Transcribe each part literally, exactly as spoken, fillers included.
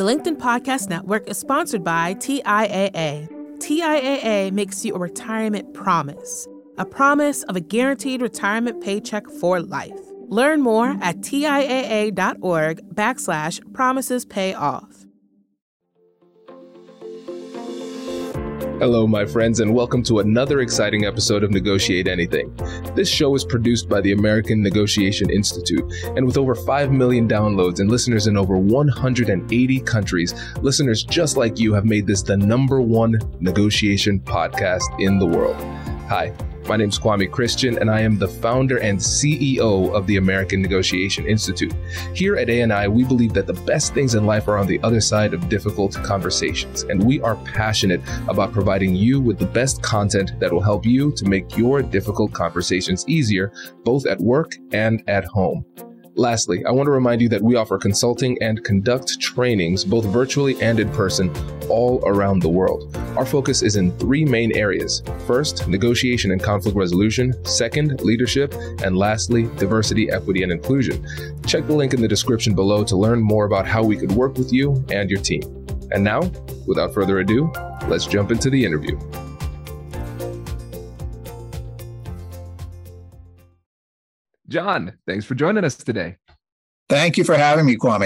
The LinkedIn Podcast Network is sponsored by T I A A. T I A A makes you a retirement promise, a promise of a guaranteed retirement paycheck for life. Learn more at TIAA.org backslash promises pay off. Hello, my friends, and welcome to another exciting episode of Negotiate Anything. This show is produced by the American Negotiation Institute, and with over five million downloads and listeners in over one hundred eighty countries, listeners just like you have made this the number one negotiation podcast in the world. Hi, my name is Kwame Christian, and I am the founder and C E O of the American Negotiation Institute. Here at A N I, we believe that the best things in life are on the other side of difficult conversations, and we are passionate about providing you with the best content that will help you to make your difficult conversations easier, both at work and at home. Lastly, I want to remind you that we offer consulting and conduct trainings, both virtually and in person, all around the world. Our focus is in three main areas. First, negotiation and conflict resolution. Second, leadership. And lastly, diversity, equity, and inclusion. Check the link in the description below to learn more about how we could work with you and your team. And now, without further ado, let's jump into the interview. John, thanks for joining us today. Thank you for having me, Kwame.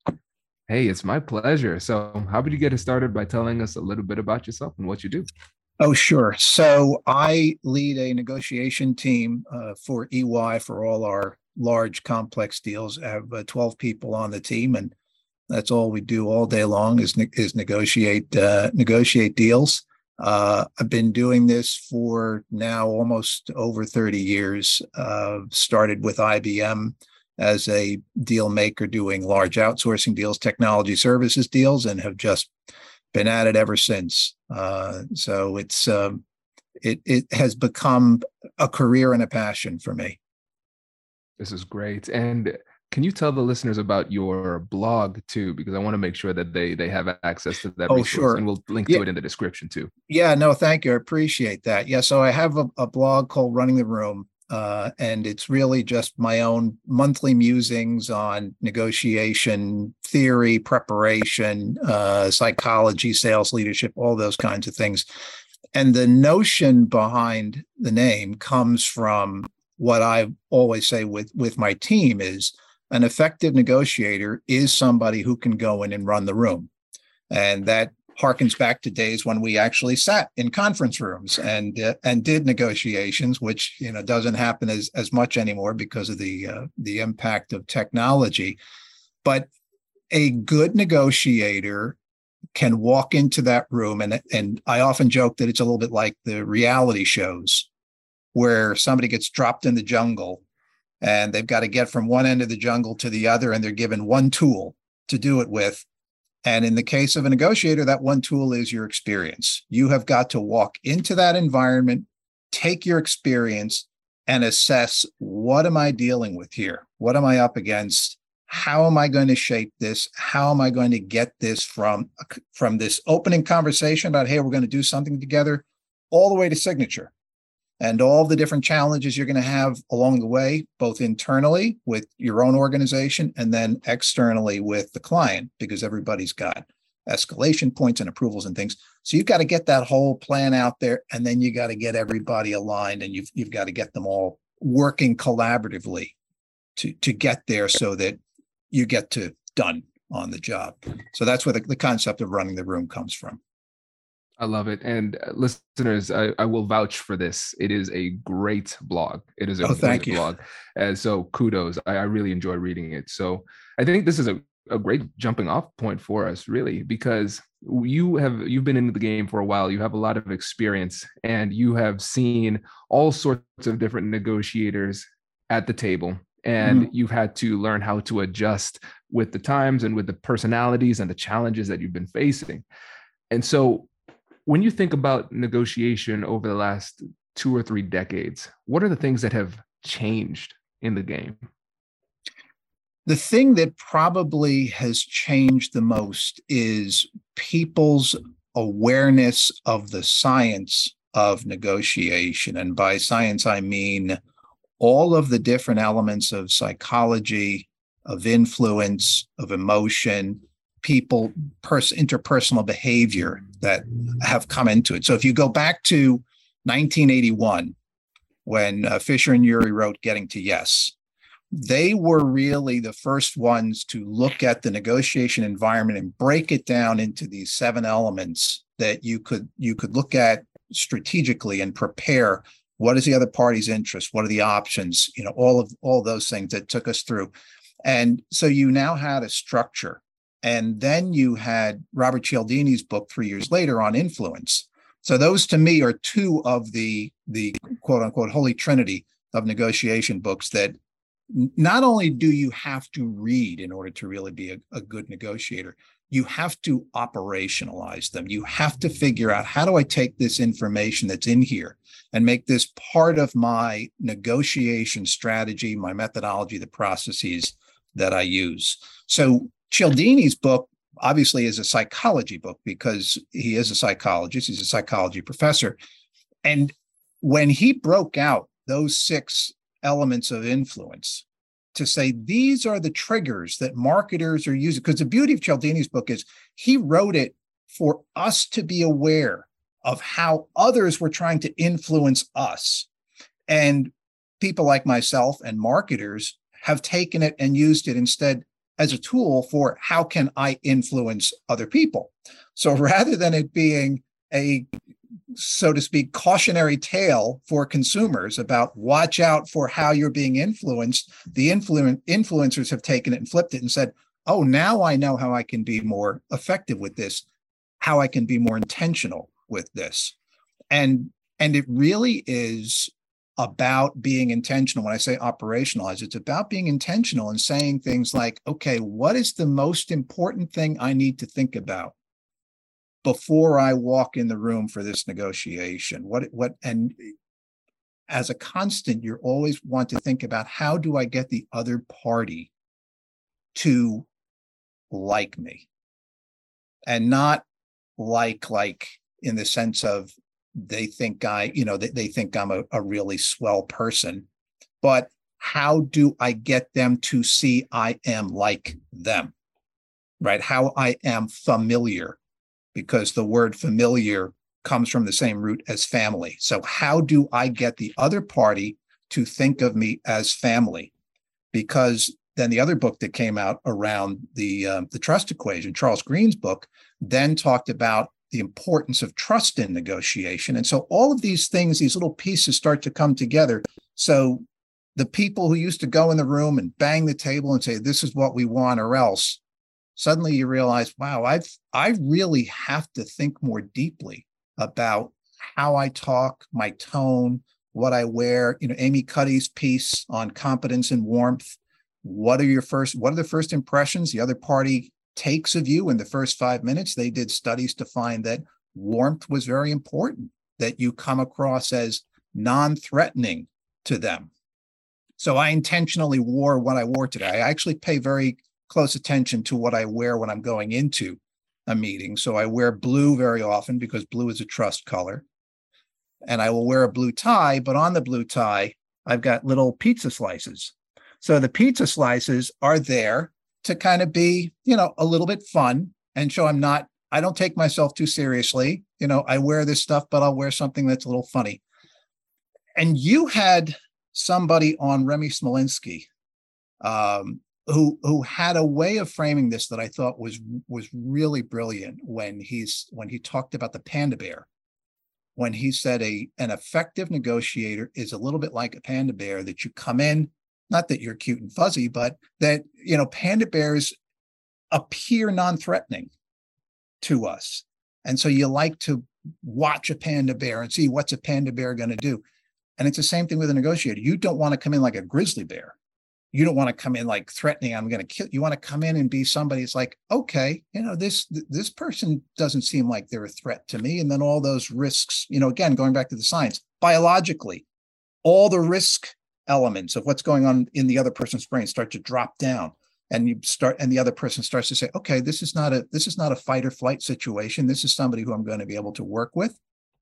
Hey, it's my pleasure. So how about you get us started by telling us a little bit about yourself and what you do? Oh, sure. So I lead a negotiation team uh, for E Y for all our large, complex deals. I have uh, twelve people on the team, and that's all we do all day long is, ne- is negotiate uh, negotiate deals. Uh, I've been doing this for now almost over thirty years. Uh, started with I B M as a deal maker doing large outsourcing deals, technology services deals, and have just been at it ever since. Uh, so it's um, it it has become a career and a passion for me. This is great. And can you tell the listeners about your blog too? Because I want to make sure that they they have access to that oh, resource. Sure. And we'll link yeah. to it in the description too. Yeah, no, thank you. I appreciate that. Yeah, so I have a, a blog called Running the Room, uh, and it's really just my own monthly musings on negotiation theory, preparation, uh, psychology, sales leadership, all those kinds of things. And the notion behind the name comes from what I always say with, with my team is, an effective negotiator is somebody who can go in and run the room. And that harkens back to days when we actually sat in conference rooms and uh, and did negotiations, which you know doesn't happen as, as much anymore because of the uh, the impact of technology. But a good negotiator can walk into that room, and, and I often joke that it's a little bit like the reality shows where somebody gets dropped in the jungle and they've got to get from one end of the jungle to the other, and they're given one tool to do it with. And in the case of a negotiator, that one tool is your experience. You have got to walk into that environment, take your experience, and assess, what am I dealing with here? What am I up against? How am I going to shape this? How am I going to get this from, from this opening conversation about, hey, we're going to do something together, all the way to signature? And all the different challenges you're going to have along the way, both internally with your own organization and then externally with the client, because everybody's got escalation points and approvals and things. So you've got to get that whole plan out there, and then you got to get everybody aligned, and you've you've got to get them all working collaboratively to, to get there so that you get to done on the job. So that's where the, the concept of running the room comes from. I love it. And uh, listeners, I, I will vouch for this. It is a great blog. It is a oh, thank great you. blog. And so kudos. I, I really enjoy reading it. So I think this is a, a great jumping off point for us, really, because you have, you've been in the game for a while. You have a lot of experience, and you have seen all sorts of different negotiators at the table. And mm-hmm. you've had to learn how to adjust with the times and with the personalities and the challenges that you've been facing. And so when you think about negotiation over the last two or three decades, what are the things that have changed in the game? The thing that probably has changed the most is people's awareness of the science of negotiation. And by science, I mean all of the different elements of psychology, of influence, of emotion. people, pers- interpersonal behavior that have come into it. So if you go back to nineteen eighty-one, when uh, Fisher and Ury wrote Getting to Yes, they were really the first ones to look at the negotiation environment and break it down into these seven elements that you could you could look at strategically and prepare. What is the other party's interest? What are the options? You know, all of all those things that took us through. And so you now had a structure. And then you had Robert Cialdini's book three years later on influence. So those to me are two of the, the quote unquote holy trinity of negotiation books that not only do you have to read in order to really be a, a good negotiator, you have to operationalize them. You have to figure out, how do I take this information that's in here and make this part of my negotiation strategy, my methodology, the processes that I use. So Cialdini's book obviously is a psychology book because he is a psychologist. He's a psychology professor. And when he broke out those six elements of influence to say, these are the triggers that marketers are using, because the beauty of Cialdini's book is he wrote it for us to be aware of how others were trying to influence us. And people like myself and marketers have taken it and used it instead as a tool for how can I influence other people. So rather than it being a, so to speak, cautionary tale for consumers about watch out for how you're being influenced, the influ- influencers have taken it and flipped it and said, oh, now I know how I can be more effective with this, how I can be more intentional with this. And, and it really is about being intentional. When I say operationalize, it's about being intentional and saying things like, okay, what is the most important thing I need to think about before I walk in the room for this negotiation? What, what, and as a constant, you always want to think about, how do I get the other party to like me? And not like, like in the sense of they think I, you know, they, they think I'm a, a really swell person, but how do I get them to see I am like them, right? How I am familiar, because the word familiar comes from the same root as family. So how do I get the other party to think of me as family? Because then the other book that came out around the, uh, the trust equation, Charles Green's book, then talked about the importance of trust in negotiation. And so all of these things, these little pieces start to come together. So the people who used to go in the room and bang the table and say, this is what we want or else, suddenly you realize, wow, I've, I really have to think more deeply about how I talk, my tone, what I wear. You know, Amy Cuddy's piece on competence and warmth. What are your first, what are the first impressions the other party takes of you in the first five minutes? They did studies to find that warmth was very important, that you come across as non-threatening to them. So I intentionally wore what I wore today. I actually pay very close attention to what I wear when I'm going into a meeting. So I wear blue very often because blue is a trust color. And I will wear a blue tie, but on the blue tie, I've got little pizza slices. So the pizza slices are there to kind of be, you know, a little bit fun and show I'm not, I don't take myself too seriously. You know, I wear this stuff, but I'll wear something that's a little funny. And you had somebody on, Remy Smolinski, um, who who had a way of framing this that I thought was was really brilliant when he's when he talked about the panda bear. When he said a an effective negotiator is a little bit like a panda bear, that you come in, not that you're cute and fuzzy, but that, you know, panda bears appear non-threatening to us. And so you like to watch a panda bear and see what's a panda bear going to do. And it's the same thing with a negotiator. You don't want to come in like a grizzly bear. You don't want to come in like threatening, I'm going to kill. You want to come in and be somebody that's like, okay, you know, this, this person doesn't seem like they're a threat to me. And then all those risks, you know, again, going back to the science, biologically, all the risk elements of what's going on in the other person's brain start to drop down, and you start, and the other person starts to say, okay, this is not a, this is not a fight or flight situation. This is somebody who I'm going to be able to work with.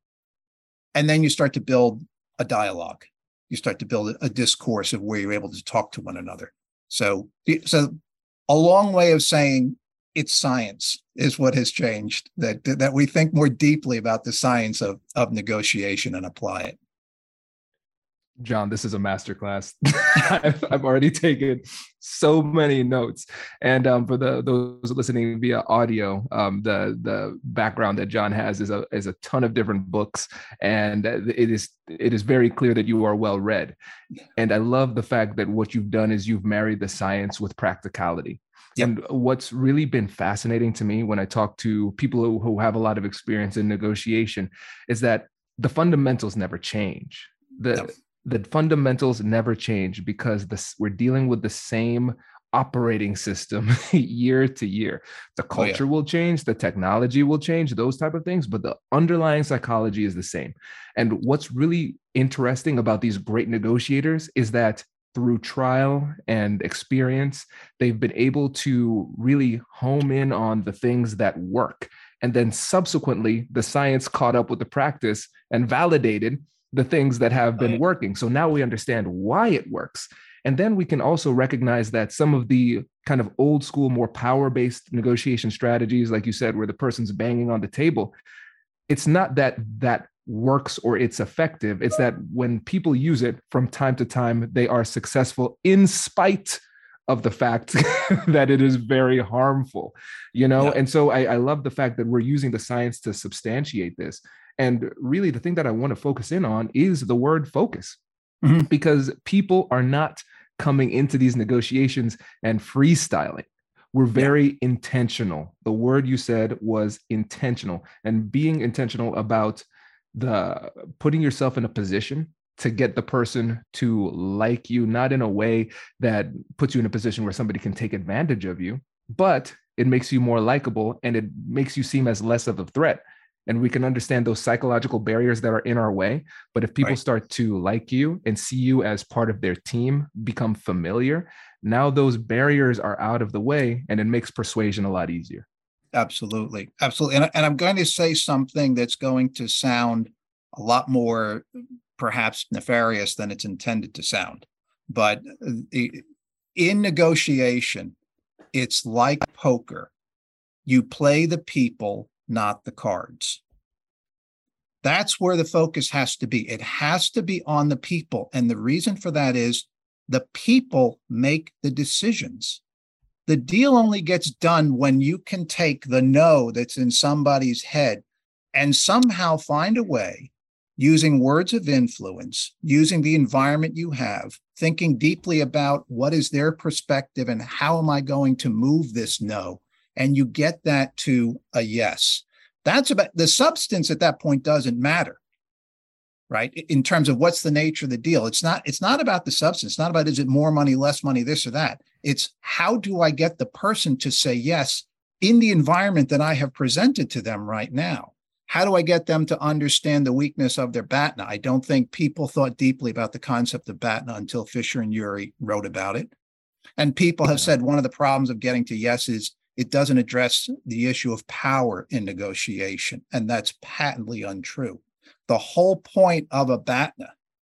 And then you start to build a dialogue. You start to build a discourse of where you're able to talk to one another. So, so a long way of saying, it's science is what has changed, that that we think more deeply about the science of, of negotiation and apply it. John, this is a masterclass. I've, I've already taken so many notes. And um, for the those listening via audio, um, the the background that John has is a is a ton of different books, and it is it is very clear that you are well read. And I love the fact that what you've done is you've married the science with practicality. Yep. And what's really been fascinating to me when I talk to people who, who have a lot of experience in negotiation is that the fundamentals never change. The yep. The fundamentals never change because this, we're dealing with the same operating system year to year. The culture oh, yeah. will change, the technology will change, those type of things, but the underlying psychology is the same. And what's really interesting about these great negotiators is that through trial and experience, they've been able to really home in on the things that work. And then subsequently, the science caught up with the practice and validated the things that have been working. So now we understand why it works. And then we can also recognize that some of the kind of old school, more power-based negotiation strategies, like you said, where the person's banging on the table, it's not that that works or it's effective. It's that when people use it from time to time, they are successful in spite of the fact that it is very harmful, you know? Yeah. And so I, I love the fact that we're using the science to substantiate this. And really, the thing that I want to focus in on is the word focus, mm-hmm. because people are not coming into these negotiations and freestyling. We're very yeah. intentional. The word you said was intentional, and being intentional about the putting yourself in a position to get the person to like you, not in a way that puts you in a position where somebody can take advantage of you, but it makes you more likable and it makes you seem as less of a threat. And we can understand those psychological barriers that are in our way. But if people right. start to like you and see you as part of their team, become familiar, now those barriers are out of the way and it makes persuasion a lot easier. Absolutely. Absolutely. And, and I'm going to say something that's going to sound a lot more perhaps nefarious than it's intended to sound. But in negotiation, it's like poker. You play the people, not the cards. That's where the focus has to be. It has to be on the people. And the reason for that is the people make the decisions. The deal only gets done when you can take the no that's in somebody's head and somehow find a way, using words of influence, using the environment you have, thinking deeply about what is their perspective and how am I going to move this no, and you get that to a yes. That's about the substance at that point doesn't matter, right? In terms of what's the nature of the deal. It's not, it's not about the substance. It's not about, is it more money, less money, this or that. It's how do I get the person to say yes in the environment that I have presented to them right now? How do I get them to understand the weakness of their B A T N A? I don't think people thought deeply about the concept of B A T N A until Fisher and Ury wrote about it. And people have said one of the problems of getting to yes is it doesn't address the issue of power in negotiation. And that's patently untrue. The whole point of a B A T N A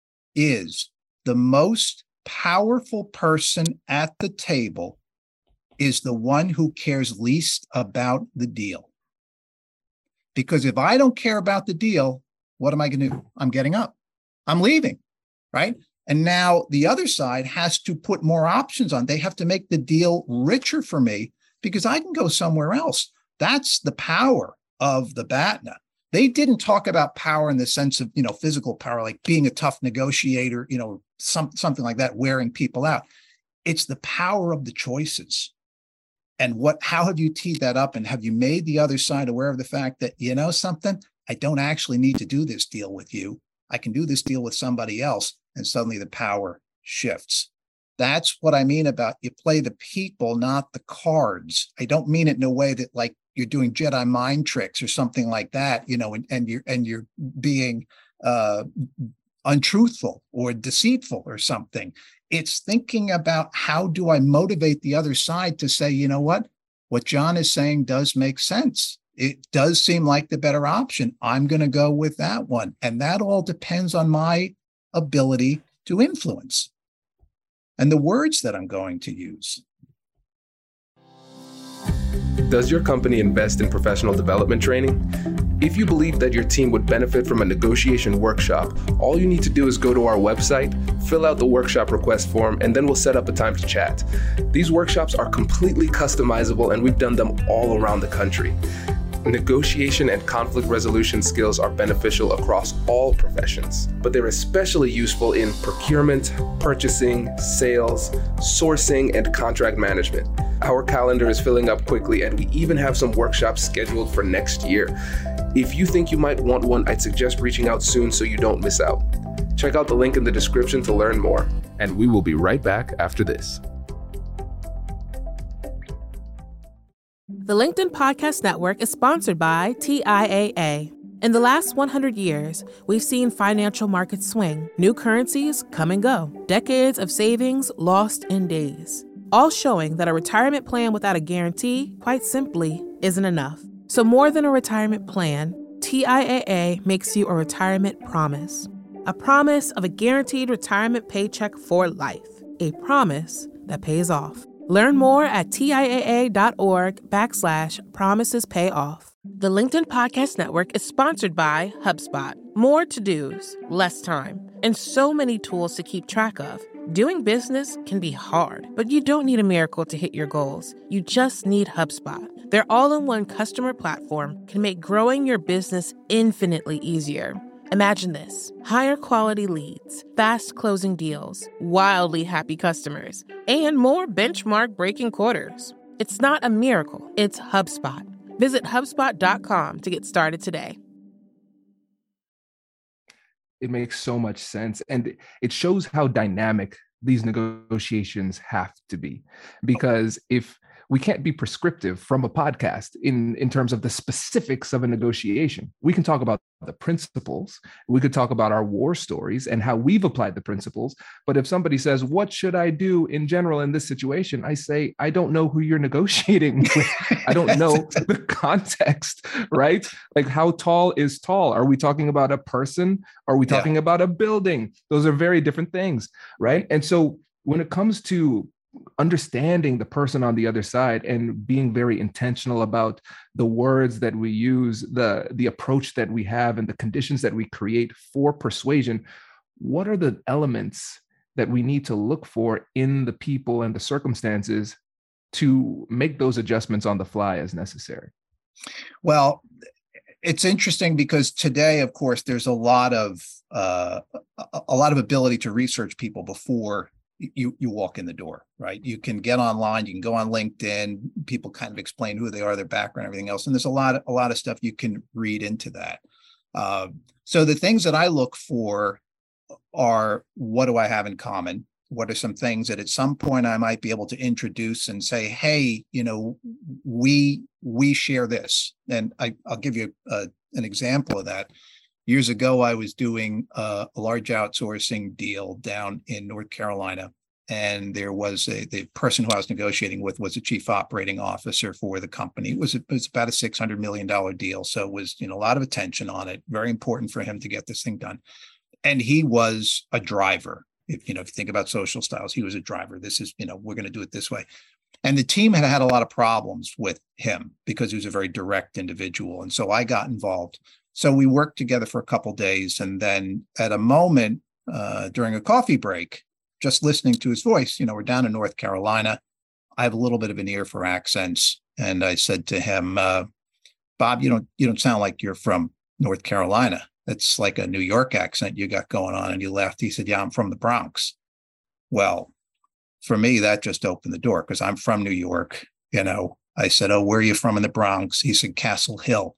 is the most powerful person at the table is the one who cares least about the deal. Because if I don't care about the deal, what am I going to do? I'm getting up. I'm leaving, right? And now the other side has to put more options on. They have to make the deal richer for me because I can go somewhere else. That's the power of the B A T N A. They didn't talk about power in the sense of, you know, physical power, like being a tough negotiator, you know, some, something like that, wearing people out. It's the power of the choices. And what, how have you teed that up? And have you made the other side aware of the fact that, you know, something, I don't actually need to do this deal with you. I can do this deal with somebody else. And suddenly the power shifts. That's what I mean about you play the people, not the cards. I don't mean it in a way that like you're doing Jedi mind tricks or something like that, you know, and, and you're and you're being uh, untruthful or deceitful or something. It's thinking about how do I motivate the other side to say, you know what, what John is saying does make sense. It does seem like the better option. I'm going to go with that one. And that all depends on my ability to influence and the words that I'm going to use. Does your company invest in professional development training? If you believe that your team would benefit from a negotiation workshop, all you need to do is go to our website, fill out the workshop request form, and then we'll set up a time to chat. These workshops are completely customizable, and we've done them all around the country. Negotiation and conflict resolution skills are beneficial across all professions, but they're especially useful in procurement, purchasing, sales, sourcing, and contract management. Our calendar is filling up quickly, and we even have some workshops scheduled for next year. If you think you might want one, I'd suggest reaching out soon so you don't miss out. Check out the link in the description to learn more, and we will be right back after this. The LinkedIn Podcast Network is sponsored by T I A A. In the last one hundred years, we've seen financial markets swing, new currencies come and go, decades of savings lost in days, all showing that a retirement plan without a guarantee, quite simply, isn't enough. So more than a retirement plan, T I A A makes you a retirement promise. A promise of a guaranteed retirement paycheck for life. A promise that pays off. Learn more at TIAA.org backslash promises pay off. The LinkedIn Podcast Network is sponsored by HubSpot. More to-dos, less time, and so many tools to keep track of. Doing business can be hard, but you don't need a miracle to hit your goals. You just need HubSpot. Their all-in-one customer platform can make growing your business infinitely easier. Imagine this: higher quality leads, fast closing deals, wildly happy customers, and more benchmark breaking quarters. It's not a miracle, it's HubSpot. Visit HubSpot dot com to get started today. It makes so much sense. And it shows how dynamic these negotiations have to be. Because if we can't be prescriptive from a podcast in, in terms of the specifics of a negotiation. We can talk about the principles. We could talk about our war stories and how we've applied the principles. But if somebody says, what should I do in general in this situation? I say, I don't know who you're negotiating with. I don't know the context, right? Like, how tall is tall? Are we talking about a person? Are we talking yeah. about a building? Those are very different things, right? And so when it comes to understanding the person on the other side and being very intentional about the words that we use, the, the approach that we have, and the conditions that we create for persuasion, what are the elements that we need to look for in the people and the circumstances to make those adjustments on the fly as necessary? Well, it's interesting because today, of course, there's a lot of uh, a lot of ability to research people before you you walk in the door, right? You can get online, you can go on LinkedIn, people kind of explain who they are, their background, everything else. And there's a lot of, a lot of stuff you can read into that. Uh, so the things that I look for are, what do I have in common? What are some things that at some point I might be able to introduce and say, hey, you know, we we share this. And I, I'll give you a, an example of that. Years ago, I was doing a, a large outsourcing deal down in North Carolina, and there was a the person who I was negotiating with was a chief operating officer for the company. It was, it was about a six hundred million dollars deal, so it was, you know, a lot of attention on it. Very important for him to get this thing done, and he was a driver. If you know, if you think about social styles, he was a driver. This is, you know, we're going to do it this way. And the team had had a lot of problems with him because he was a very direct individual, and so I got involved. So we worked together for a couple of days, and then at a moment uh, during a coffee break, just listening to his voice, you know, we're down in North Carolina. I have a little bit of an ear for accents, and I said to him, uh, "Bob, you don't you don't sound like you're from North Carolina. It's like a New York accent you got going on." And he laughed. He said, "Yeah, I'm from the Bronx." Well, for me, that just opened the door because I'm from New York. You know, I said, "Oh, where are you from in the Bronx?" He said, "Castle Hill."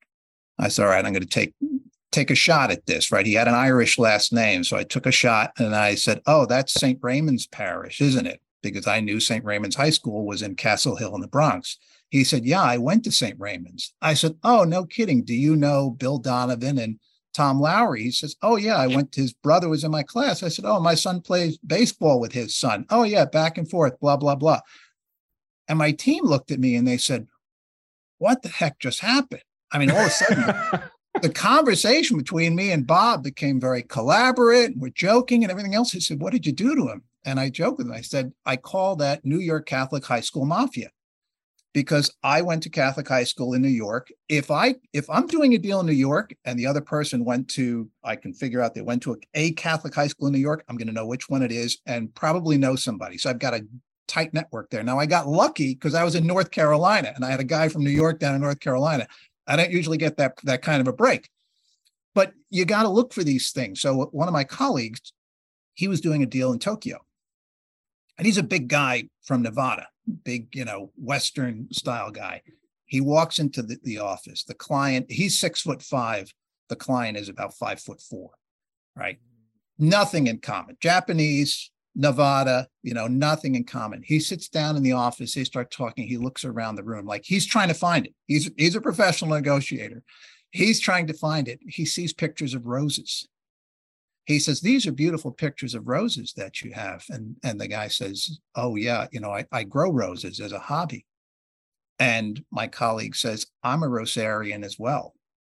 I said, all right, I'm going to take take a shot at this, right? He had an Irish last name. So I took a shot and I said, oh, that's Saint Raymond's Parish, isn't it? Because I knew Saint Raymond's High School was in Castle Hill in the Bronx. He said, yeah, I went to Saint Raymond's. I said, oh, no kidding. Do you know Bill Donovan and Tom Lowry? He says, oh, yeah, I went, his brother was in my class. I said, oh, my son plays baseball with his son. Oh, yeah, back and forth, blah, blah, blah. And my team looked at me and they said, what the heck just happened? I mean, all of a sudden, the conversation between me and Bob became very collaborate. And we're joking and everything else. He said, what did you do to him? And I joked with him. I said, I call that New York Catholic high school mafia. because I went to Catholic high school in New York. If I if I'm doing a deal in New York and the other person went to, I can figure out they went to a, a Catholic high school in New York, I'm going to know which one it is and probably know somebody. So I've got a tight network there. Now I got lucky because I was in North Carolina and I had a guy from New York down in North Carolina. I don't usually get that that kind of a break, but you got to look for these things. So one of my colleagues, he was doing a deal in Tokyo, and he's a big guy from Nevada. Big, you know, Western style guy. He walks into the, the office. The client, he's six foot five. The client is about five foot four, right? Nothing in common. Japanese, Nevada, you know, nothing in common. He sits down in the office. They start talking. He looks around the room like he's trying to find it. He's, he's a professional negotiator. He's trying to find it. He sees pictures of roses. He says, these are beautiful pictures of roses that you have. And, and the guy says, oh, yeah, you know, I, I grow roses as a hobby. And my colleague says, I'm a rosarian as well.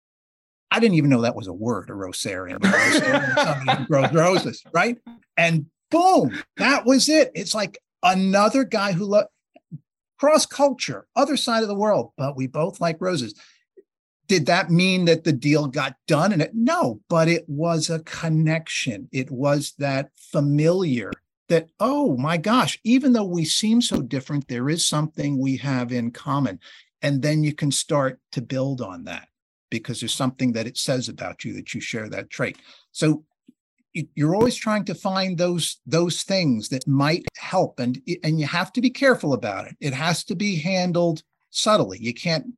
I didn't even know that was a word, a rosarian. A rosarian is somebody who grows roses, right? And boom, that was it. It's like another guy who loves cross culture, other side of the world, but we both like roses. Did that mean that the deal got done? And it, no, but it was a connection. It was that familiar that, oh my gosh, even though we seem so different, there is something we have in common. And then you can start to build on that because there's something that it says about you that you share that trait. So you're always trying to find those, those things that might help. And, and you have to be careful about it. It has to be handled subtly. You can't,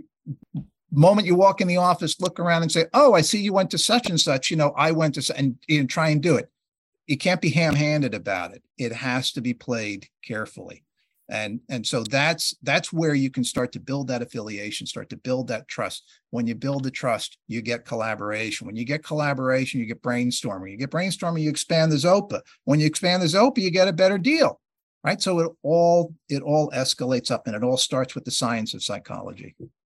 moment you walk in the office, look around and say, oh, I see you went to such and such, you know, I went to, and, and try and do it. You can't be ham-handed about it. It has to be played carefully. And, and so that's, that's where you can start to build that affiliation, start to build that trust. When you build the trust, you get collaboration. When you get collaboration, you get brainstorming. You get brainstorming, you expand the ZOPA. When you expand the ZOPA, you get a better deal, right? So it all, it all escalates up, and it all starts with the science of psychology.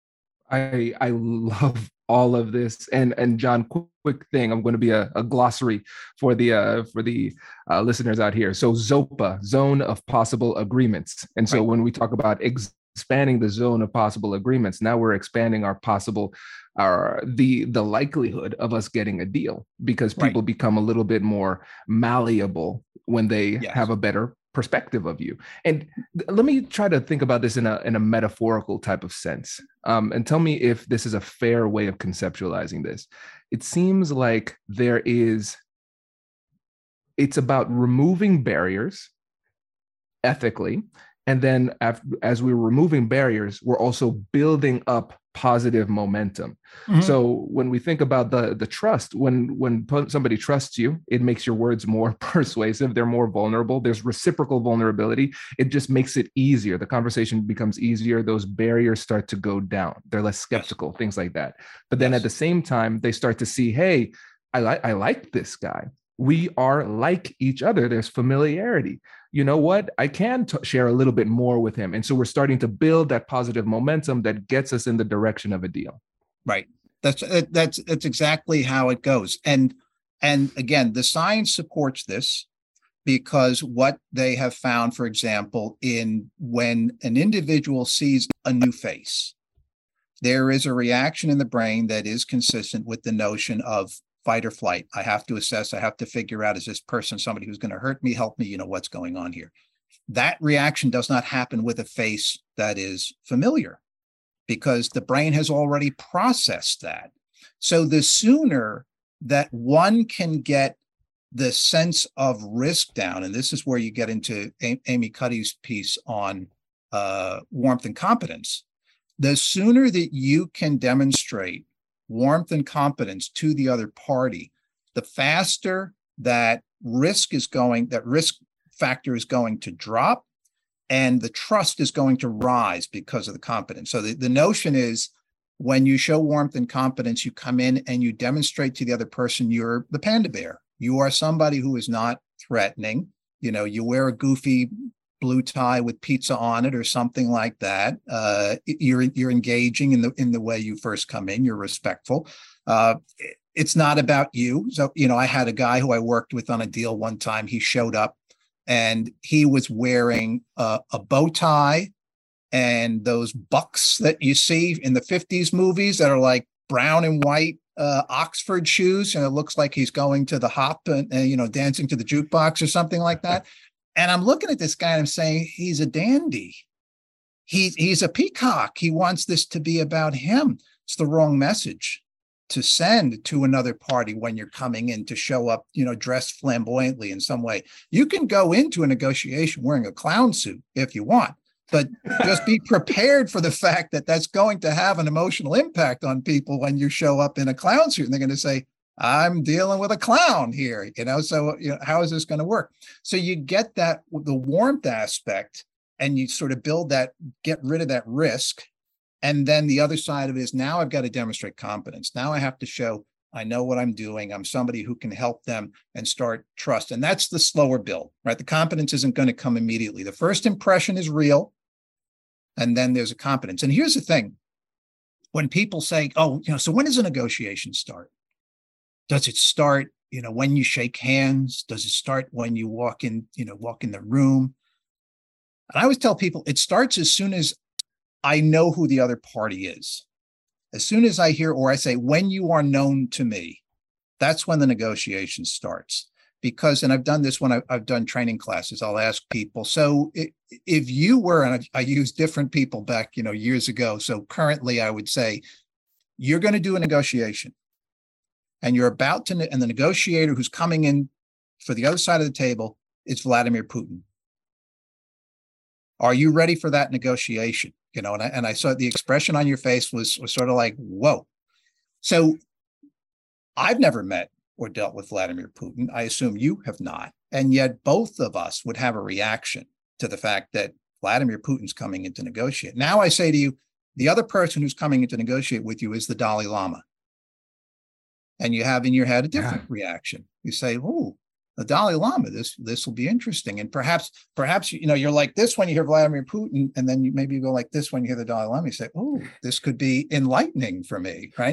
I I love all of this. And and John, quick, quick thing, I'm going to be a, a glossary for the uh, for the uh, listeners out here. So ZOPA, Zone of Possible Agreements. And so right. when we talk about ex- expanding the zone of possible agreements, now we're expanding our possible, our the the likelihood of us getting a deal, because people right. become a little bit more malleable when they yes. have a better perspective of you. And th- let me try to think about this in a in a metaphorical type of sense, um, and tell me if this is a fair way of conceptualizing this. It seems like there is, it's about removing barriers ethically, and then after, as we're removing barriers, we're also building up positive momentum. Mm-hmm. So when we think about the the trust, when when somebody trusts you, it makes your words more persuasive. They're more vulnerable. There's reciprocal vulnerability. It just makes it easier. The conversation becomes easier. Those barriers start to go down. They're less skeptical, yes. things like that. But then yes. at the same time, they start to see, hey, I like I like this guy. We are like each other. There's familiarity. You know what? I can t- share a little bit more with him. And so we're starting to build that positive momentum that gets us in the direction of a deal. Right. That's that's that's exactly how it goes. And and again, the science supports this, because what they have found, for example, in when an individual sees a new face, there is a reaction in the brain that is consistent with the notion of fight or flight. I have to assess, I have to figure out, is this person somebody who's going to hurt me, help me, you know, what's going on here? That reaction does not happen with a face that is familiar, because the brain has already processed that. So the sooner that one can get the sense of risk down, and this is where you get into A- Amy Cuddy's piece on uh, warmth and competence, the sooner that you can demonstrate warmth and competence to the other party, the faster that risk is going, that risk factor is going to drop, and the trust is going to rise because of the competence. So the, the notion is, when you show warmth and competence, you come in and you demonstrate to the other person you're the panda bear. You are somebody who is not threatening. You know, you wear a goofy blue tie with pizza on it or something like that. Uh, you're you're engaging in the in the way you first come in. You're respectful. Uh, it's not about you. So, you know, I had a guy who I worked with on a deal one time. He showed up and he was wearing a, a bow tie and those bucks that you see in the fifties movies that are like brown and white uh, Oxford shoes, and it looks like he's going to the hop and, and you know dancing to the jukebox or something like that. And I'm looking at this guy and I'm saying, he's a dandy. He, he's a peacock. He wants this to be about him. It's the wrong message to send to another party when you're coming in to show up, you know, dressed flamboyantly in some way. You can go into a negotiation wearing a clown suit if you want, but just be prepared for the fact that that's going to have an emotional impact on people when you show up in a clown suit and they're going to say, I'm dealing with a clown here, you know, so you know, how is this going to work? So you get that, the warmth aspect, and you sort of build that, get rid of that risk. And then the other side of it is, now I've got to demonstrate competence. Now I have to show I know what I'm doing. I'm somebody who can help them and start trust. And that's the slower build, right? The competence isn't going to come immediately. The first impression is real. And then there's a competence. And here's the thing. When people say, oh, you know, so when does a negotiation start? Does it start, you know, when you shake hands? Does it start when you walk in, you know, walk in the room? And I always tell people it starts as soon as I know who the other party is. As soon as I hear, or I say, when you are known to me, that's when the negotiation starts. Because, and I've done this when I, I've done training classes, I'll ask people, so it, if you were, and I, I used different people back, you know, years ago. So currently I would say, you're going to do a negotiation and you're about to, and the negotiator who's coming in for the other side of the table is Vladimir Putin. Are you ready for that negotiation? You know, and I, and I saw the expression on your face was, was sort of like, whoa. So I've never met or dealt with Vladimir Putin. I assume you have not. And yet both of us would have a reaction to the fact that Vladimir Putin's coming in to negotiate. Now I say to you, the other person who's coming in to negotiate with you is the Dalai Lama. And you have in your head a different yeah. reaction. You say, oh, the Dalai Lama, this this will be interesting. And perhaps, perhaps, you know, you're like this when you hear Vladimir Putin, and then you maybe you go like this when you hear the Dalai Lama. You say, oh, this could be enlightening for me, right?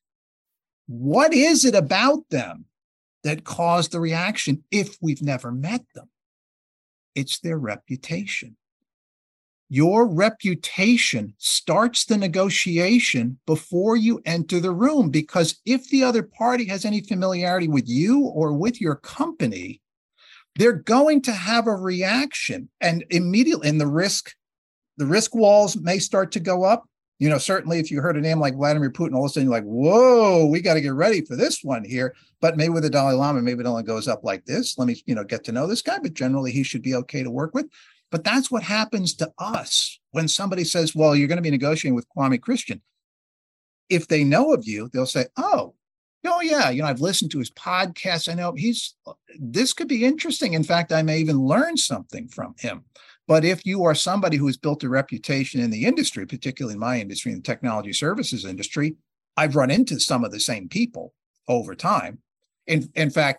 What is it about them that caused the reaction if we've never met them? It's their reputation. Your reputation starts the negotiation before you enter the room, because if the other party has any familiarity with you or with your company, they're going to have a reaction, and immediately, and the risk, the risk walls may start to go up. You know, certainly if you heard a name like Vladimir Putin, all of a sudden you're like, whoa, we got to get ready for this one here. But maybe with the Dalai Lama, maybe it only goes up like this. Let me, you know, get to know this guy, but generally he should be okay to work with. But that's what happens to us when somebody says, well, you're going to be negotiating with Kwame Christian. If they know of you, they'll say, oh, oh yeah, you know, I've listened to his podcast. I know he's, this could be interesting. In fact, I may even learn something from him. But if you are somebody who has built a reputation in the industry, particularly in my industry, in the technology services industry, I've run into some of the same people over time. In, in fact,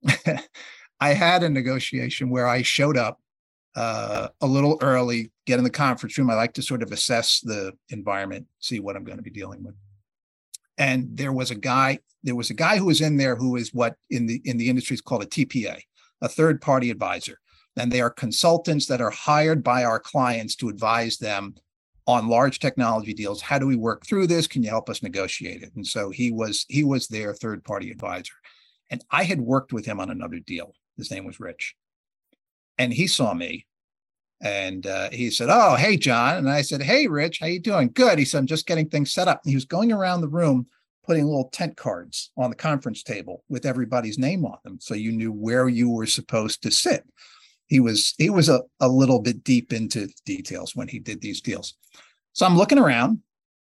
I had a negotiation where I showed up uh, a little early, get in the conference room. I like to sort of assess the environment, see what I'm going to be dealing with. And there was a guy, there was a guy who was in there who is what in the in the industry is called a T P A, a third party advisor. And they are consultants that are hired by our clients to advise them on large technology deals. How do we work through this? Can you help us negotiate it? And so he was he was their third party advisor. And I had worked with him on another deal. His name was Rich. And he saw me and uh, he said, oh, hey, John. And I said, hey, Rich, how you doing? Good. He said, I'm just getting things set up. And he was going around the room putting little tent cards on the conference table with everybody's name on them, so you knew where you were supposed to sit. He was he was a, a little bit deep into details when he did these deals. So I'm looking around.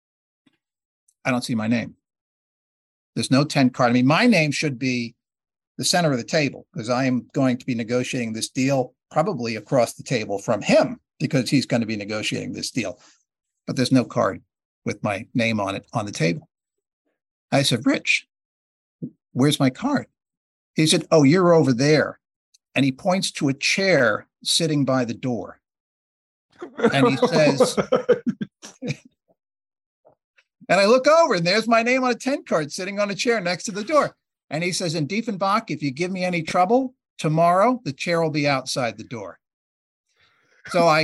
I don't see my name. There's no tent card. I mean, my name should be the center of the table because I am going to be negotiating this deal probably across the table from him because he's going to be negotiating this deal. But there's no card with my name on it on the table. I said, Rich, where's my card? He said, oh, you're over there. And he points to a chair sitting by the door. And he says, and I look over and there's my name on a tent card sitting on a chair next to the door. And he says, in Diefenbach, if you give me any trouble tomorrow, the chair will be outside the door. So I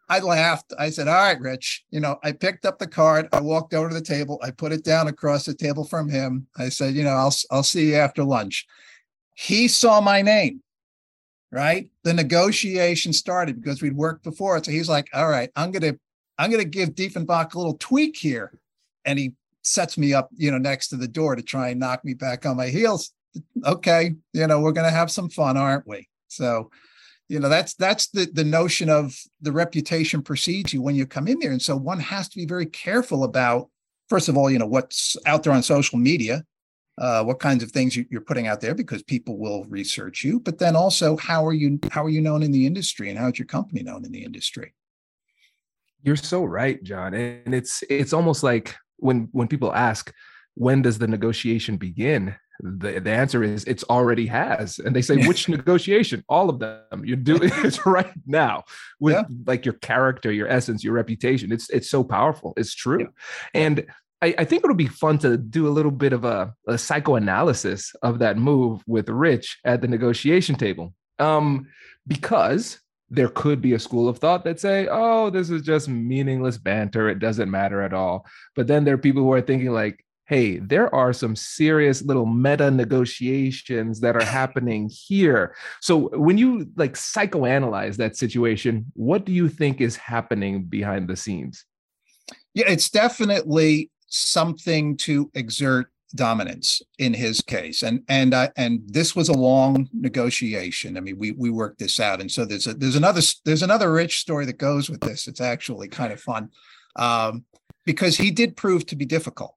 I laughed. I said, all right, Rich, you know, I picked up the card. I walked over to the table. I put it down across the table from him. I said, you know, I'll, I'll see you after lunch. He saw my name, right? The negotiation started because we'd worked before. So he's like, all right, I'm going to, I'm going to give Diefenbach a little tweak here. And he sets me up, you know, next to the door to try and knock me back on my heels. Okay. You know, we're going to have some fun, aren't we? So, you know, that's that's the, the notion of the reputation precedes you when you come in there. And so one has to be very careful about, first of all, you know, what's out there on social media, uh, what kinds of things you, you're putting out there, because people will research you. But then also, how are you how are you known in the industry, and how is your company known in the industry? You're so right, John. And it's it's almost like when when people ask, when does the negotiation begin? The, the answer is it's already has. And they say, which negotiation? All of them. You're doing it right now with yeah. like your character, your essence, your reputation. It's it's so powerful. It's true. Yeah. And I, I think it'll be fun to do a little bit of a, a psychoanalysis of that move with Rich at the negotiation table. Um, because there could be a school of thought that say, oh, this is just meaningless banter. It doesn't matter at all. But then there are people who are thinking like, hey, there are some serious little meta negotiations that are happening here. So when you like psychoanalyze that situation, what do you think is happening behind the scenes? Yeah, it's definitely something to exert dominance in his case. And and I and this was a long negotiation. I mean, we we worked this out. And so there's a there's another there's another Rich story that goes with this. It's actually kind of fun. Um, because he did prove to be difficult.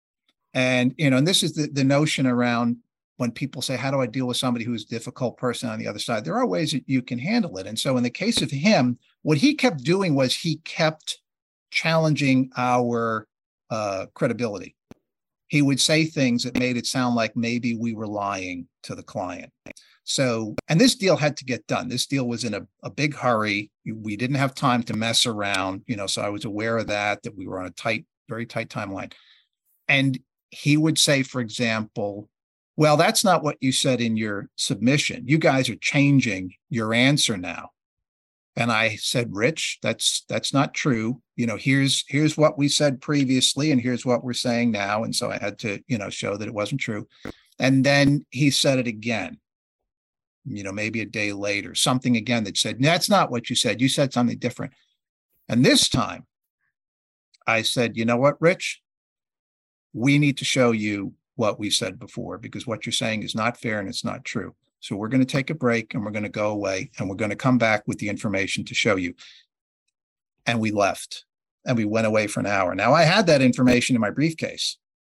And, you know, and this is the, the notion around when people say, how do I deal with somebody who's a difficult person on the other side? There are ways that you can handle it. And so in the case of him, what he kept doing was he kept challenging our uh, credibility. He would say things that made it sound like maybe we were lying to the client. So, and this deal had to get done. This deal was in a, a big hurry. We didn't have time to mess around, you know, so I was aware of that, that we were on a tight, very tight timeline. And he would say, for example, well, that's not what you said in your submission. You guys are changing your answer now. And I said, Rich, that's that's not true. You know, here's here's what we said previously, and here's what we're saying now. And so I had to, you know, show that it wasn't true. And then he said it again, you know, maybe a day later, something again that said, that's not what you said. You said something different. And this time I said, you know what, Rich? We need to show you what we said before, because what you're saying is not fair and it's not true. So we're going to take a break and we're going to go away and we're going to come back with the information to show you. And we left and we went away for an hour. Now, I had that information in my briefcase,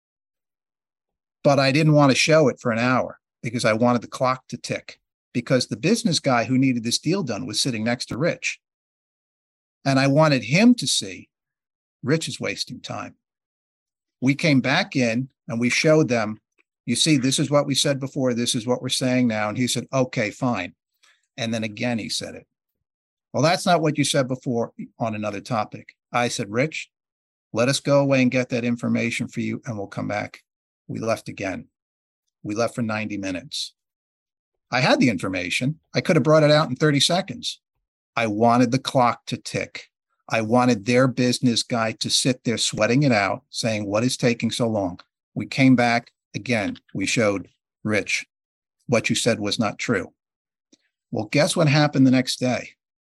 but I didn't want to show it for an hour because I wanted the clock to tick, because the business guy who needed this deal done was sitting next to Rich. And I wanted him to see Rich is wasting time. We came back in and we showed them, you see, this is what we said before. This is what we're saying now. And he said, okay, fine. And then again, he said it. Well, that's not what you said before on another topic. I said, Rich, let us go away and get that information for you and we'll come back. We left again. We left for ninety minutes. I had the information. I could have brought it out in thirty seconds. I wanted the clock to tick. I wanted their business guy to sit there sweating it out, saying, what is taking so long? We came back again. We showed Rich what you said was not true. Well, guess what happened the next day?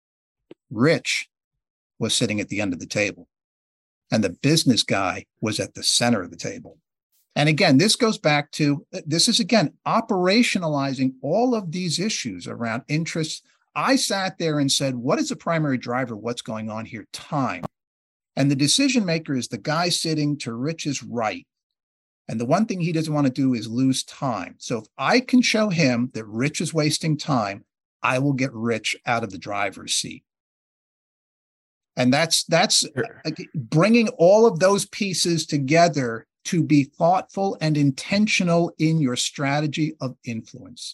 Rich was sitting at the end of the table, and the business guy was at the center of the table. And again, this goes back to, this is again, operationalizing all of these issues around interests. I sat there and said, what is the primary driver? What's going on here? Time. And the decision maker is the guy sitting to Rich's right. And the one thing he doesn't want to do is lose time. So if I can show him that Rich is wasting time, I will get Rich out of the driver's seat. And that's that's bringing all of those pieces together to be thoughtful and intentional in your strategy of influence.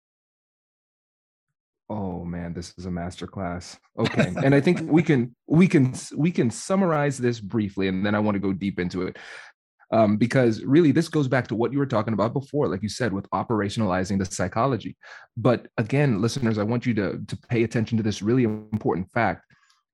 Oh man, this is a masterclass. Okay. And I think we can we can we can summarize this briefly, and then I want to go deep into it. Um, because really this goes back to what you were talking about before, like you said, with operationalizing the psychology. But again, listeners, I want you to, to pay attention to this really important fact.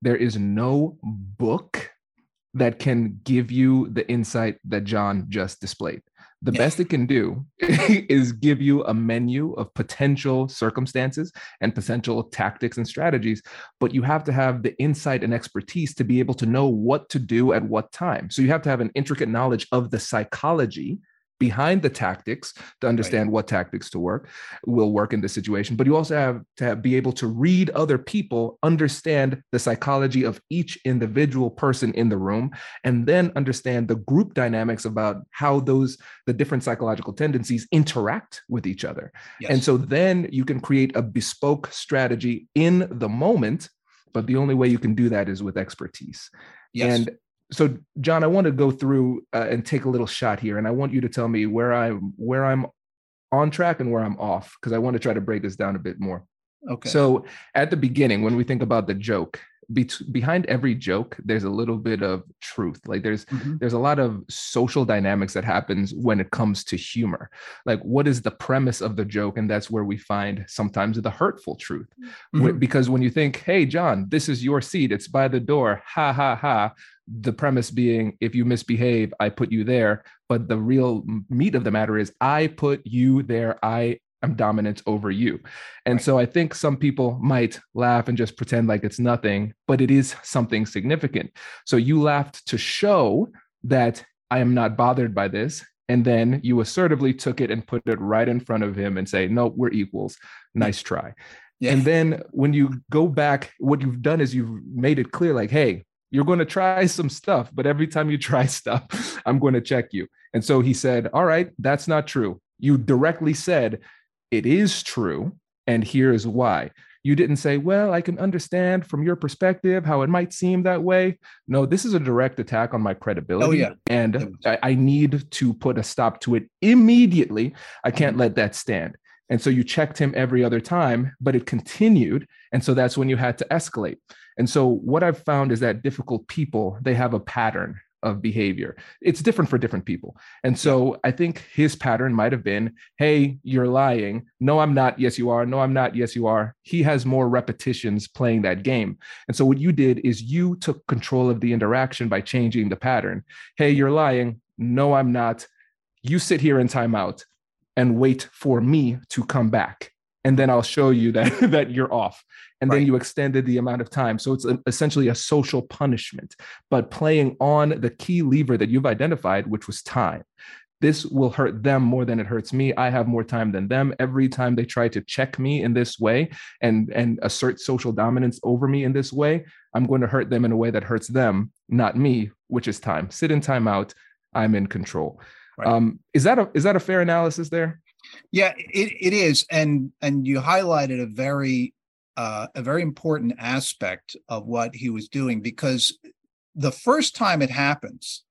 there is no book that can give you the insight that John just displayed. The best it can do is give you a menu of potential circumstances and potential tactics and strategies, but you have to have the insight and expertise to be able to know what to do at what time. So you have to have an intricate knowledge of the psychology behind the tactics to understand right. what tactics to work will work in this situation. But you also have to have, be able to read other people, understand the psychology of each individual person in the room, and then understand the group dynamics about how those, the different psychological tendencies interact with each other. Yes. And so then you can create a bespoke strategy in the moment, but the only way you can do that is with expertise. Yes. And so, John, I want to go through uh, and take a little shot here, and I want you to tell me where I'm where I'm on track and where I'm off, because I want to try to break this down a bit more. Okay. So, at the beginning, when we think about the joke, be- behind every joke, there's a little bit of truth. Like there's mm-hmm. there's a lot of social dynamics that happens when it comes to humor. Like, what is the premise of the joke? And that's where we find sometimes the hurtful truth. Mm-hmm. Because when you think, hey, John, this is your seat, it's by the door, ha, ha, ha. The premise being, if you misbehave, I put you there. But the real meat of the matter is, I put you there. I am dominant over you. And right. so I think some people might laugh and just pretend like it's nothing, but it is something significant. So you laughed to show that I am not bothered by this. And then you assertively took it and put it right in front of him and say, no, we're equals. Nice try. Yeah. And then when you go back, what you've done is you've made it clear, like, hey, you're going to try some stuff, but every time you try stuff, I'm going to check you. And so he said, all right, that's not true. You directly said, it is true, and here's why. You didn't say, well, I can understand from your perspective how it might seem that way. No, this is a direct attack on my credibility. Oh, yeah. And I, I need to put a stop to it immediately. I can't let that stand. And so you checked him every other time, but it continued. And so that's when you had to escalate. And so what I've found is that difficult people, they have a pattern of behavior. It's different for different people. And so I think his pattern might have been, hey, you're lying. No, I'm not. Yes, you are. No, I'm not. Yes, you are. He has more repetitions playing that game. And so what you did is you took control of the interaction by changing the pattern. Hey, you're lying. No, I'm not. You sit here in timeout and wait for me to come back. And then I'll show you that, that you're off. And right. then you extended the amount of time. So it's a, essentially a social punishment, but playing on the key lever that you've identified, which was time. This will hurt them more than it hurts me. I have more time than them. Every time they try to check me in this way and, and assert social dominance over me in this way, I'm going to hurt them in a way that hurts them, not me, which is time. Sit in timeout. I'm in control. Right. Um, is that a, is that a fair analysis there? Yeah, it, it is. And, and you highlighted a very, uh, a very important aspect of what he was doing, because the first time it happens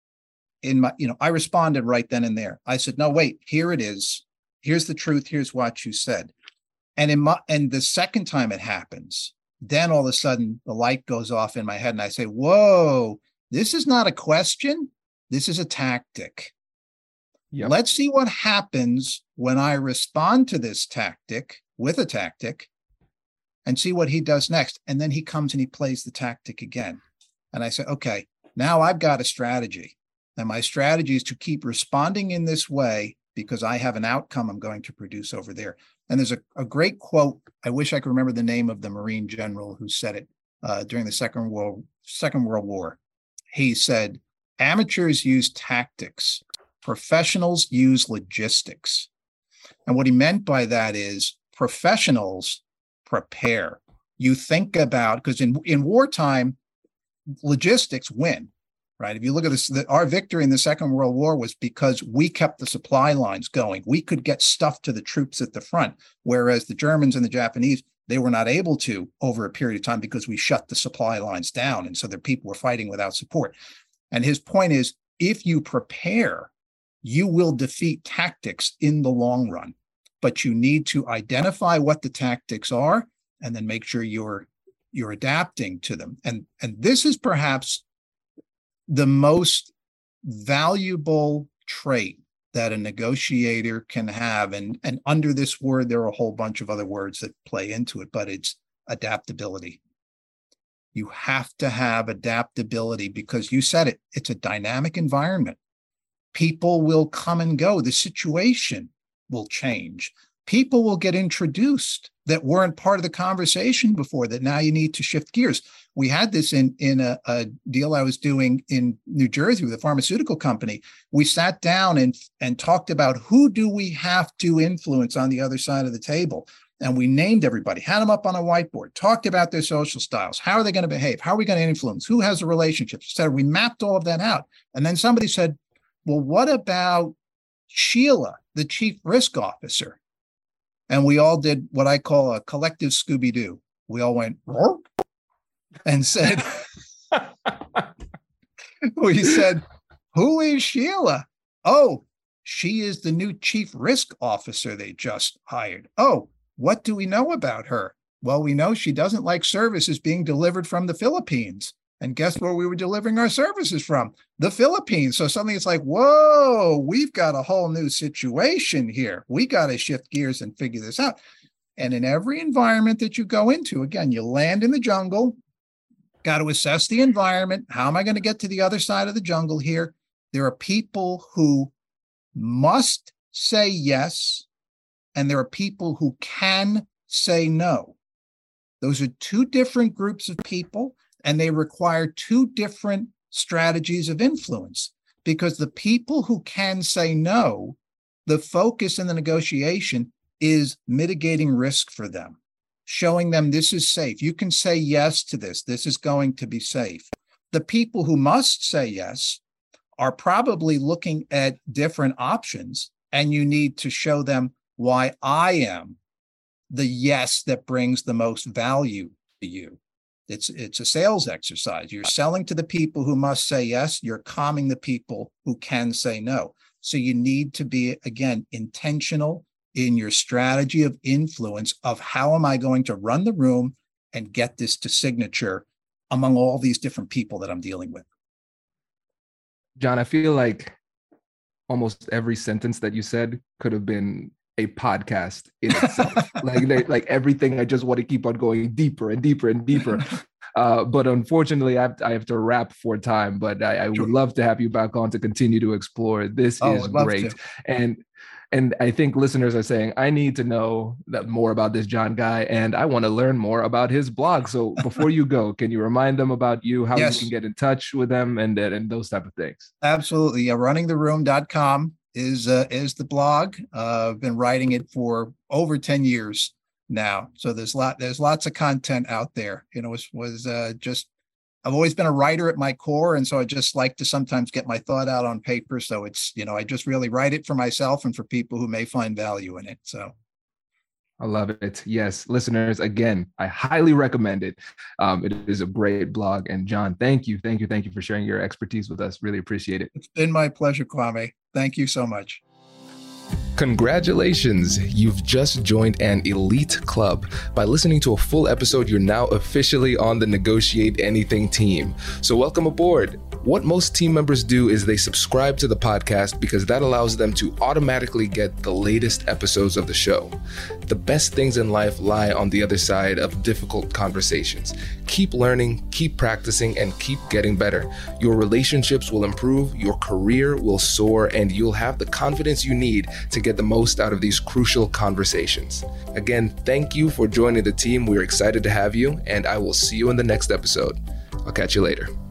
in my, you know, I responded right then and there. I said, no, wait, here it is. Here's the truth. Here's what you said. And in my, and the second time it happens, then all of a sudden the light goes off in my head and I say, whoa, this is not a question. This is a tactic. Yep. Let's see what happens when I respond to this tactic with a tactic and see what he does next. And then he comes and he plays the tactic again. And I say, okay, now I've got a strategy. And my strategy is to keep responding in this way because I have an outcome I'm going to produce over there. And there's a, a great quote. I wish I could remember the name of the Marine general who said it uh, during the Second World, Second World War. He said, amateurs use tactics. Professionals use logistics. And what he meant by that is professionals prepare. You think about, because in, in wartime, logistics win, right? If you look at this, the, our victory in the Second World War was because we kept the supply lines going. We could get stuff to the troops at the front, whereas the Germans and the Japanese, they were not able to over a period of time because we shut the supply lines down. And so their people were fighting without support. And his point is, if you prepare, you will defeat tactics in the long run, but you need to identify what the tactics are and then make sure you're you're adapting to them. And, and this is perhaps the most valuable trait that a negotiator can have. And, and under this word, there are a whole bunch of other words that play into it, but it's adaptability. You have to have adaptability because you said it, it's a dynamic environment. People will come and go. The situation will change. People will get introduced that weren't part of the conversation before that now you need to shift gears. We had this in, in a, a deal I was doing in New Jersey with a pharmaceutical company. We sat down and, and talked about who do we have to influence on the other side of the table. And we named everybody, had them up on a whiteboard, talked about their social styles. How are they going to behave? How are we going to influence? Who has the relationships? Et cetera. We mapped all of that out. And then somebody said, well, what about Sheila, the chief risk officer? And we all did what I call a collective Scooby-Doo. We all went, Rrr? And said, we said, who is Sheila? Oh, she is the new chief risk officer they just hired. Oh, what do we know about her? Well, we know she doesn't like services being delivered from the Philippines. And guess where we were delivering our services from? The Philippines. So suddenly it's like, whoa, we've got a whole new situation here. We got to shift gears and figure this out. And in every environment that you go into, again, you land in the jungle, got to assess the environment. How am I going to get to the other side of the jungle here? There are people who must say yes, and there are people who can say no. Those are two different groups of people, and they require two different strategies of influence, because the people who can say no, the focus in the negotiation is mitigating risk for them, showing them this is safe. You can say yes to this. This is going to be safe. The people who must say yes are probably looking at different options, and you need to show them why I am the yes that brings the most value to you. It's, it's a sales exercise. You're selling to the people who must say yes. You're calming the people who can say no. So you need to be, again, intentional in your strategy of influence of how am I going to run the room and get this to signature among all these different people that I'm dealing with. John, I feel like almost every sentence that you said could have been a podcast in itself. like, they, like everything, I just want to keep on going deeper and deeper and deeper. Uh, but unfortunately, I have, to, I have to wrap for time, but I, I would sure. love to have you back on to continue to explore. This oh, is great. And And I think listeners are saying, I need to know that more about this John guy, and I want to learn more about his blog. So before you go, can you remind them about you, how yes. you can get in touch with them and, and those type of things? Absolutely. Yeah, running the room dot com is, uh, is the blog. Uh, I've been writing it for over ten years now. So there's lot, there's lots of content out there. You know, it was, was uh, just, I've always been a writer at my core. And so I just like to sometimes get my thought out on paper. So it's, you know, I just really write it for myself and for people who may find value in it. So I love it. Yes. Listeners, again, I highly recommend it. Um, it is a great blog. And John, thank you. Thank you. Thank you for sharing your expertise with us. Really appreciate it. It's been my pleasure, Kwame. Thank you so much. Congratulations, you've just joined an elite club. By listening to a full episode, you're now officially on the Negotiate Anything team. So welcome aboard. What most team members do is they subscribe to the podcast because that allows them to automatically get the latest episodes of the show. The best things in life lie on the other side of difficult conversations. Keep learning, keep practicing, and keep getting better. Your relationships will improve, your career will soar, and you'll have the confidence you need to get the most out of these crucial conversations. Again, thank you for joining the team. We're excited to have you, and I will see you in the next episode. I'll catch you later.